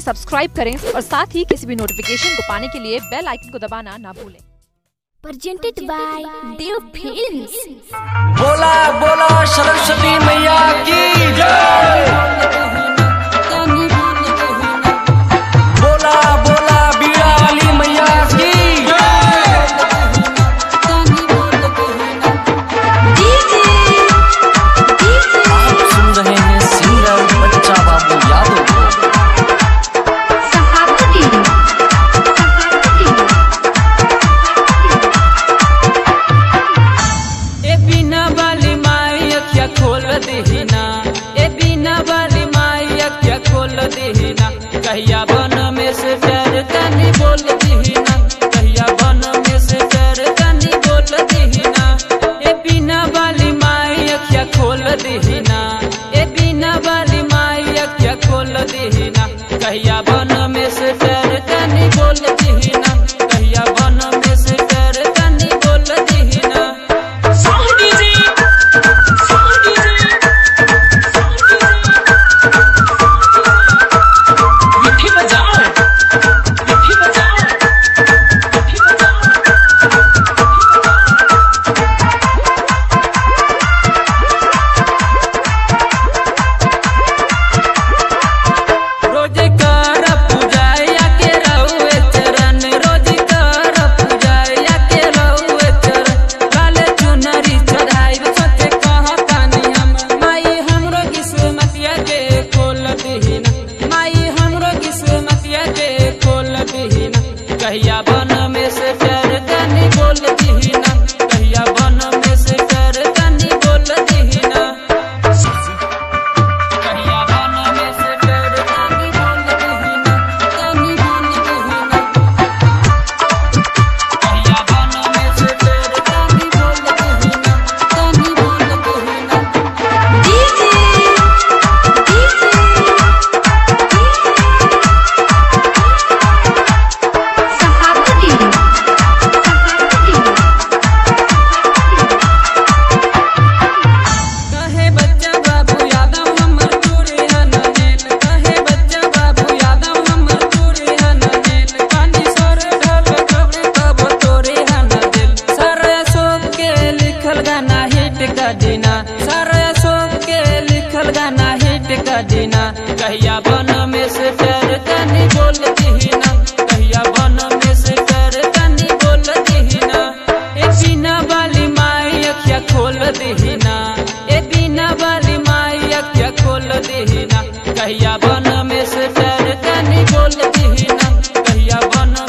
Subscribe करें और साथ ही किसी भी नोटिफिकेशन को पाने के लिए बेल आइकन को दबाना ना भूलें। Presented by Dev Films। बोला बोला सरस्वती मैया की जय। बोला बोला बीड़ा वाली मैया की जय। आप सुन रहे हैं सिंगर बच्चा बाबू यादव को। कहिया बन में से प्यार तनी बोल दीना, कहिया बन में से प्यार तनी बोल दीना। ए बिना वाली माई अखिया खोल दीना, ए बिना वाली माई अखिया खोल दीना। कहिया बन में से प्यार तनी बोल दीना, कहिया बन में से प्यार तनी बोल दीना। कहिया बन में से प्यार तनी बोल दीना, कहिया बन में से प्यार तनी बोल दीना। कहिया बन में से प्यार तनी बोल दीना, तनी बोल दीना। कहिया बन में से प्यार तनी बोल दीना, तनी बोल दीना। कहिया बन में से प्यार तनी बोल दीना, कहिया बन में से प्यार तनी बोल दीना। ए बिना वाली माई अखिया खोल दीना, ए बिना वाली माई अखिया खोल दीना। कहिया बन में से प्यार तनी बोल दीना, कहिया बन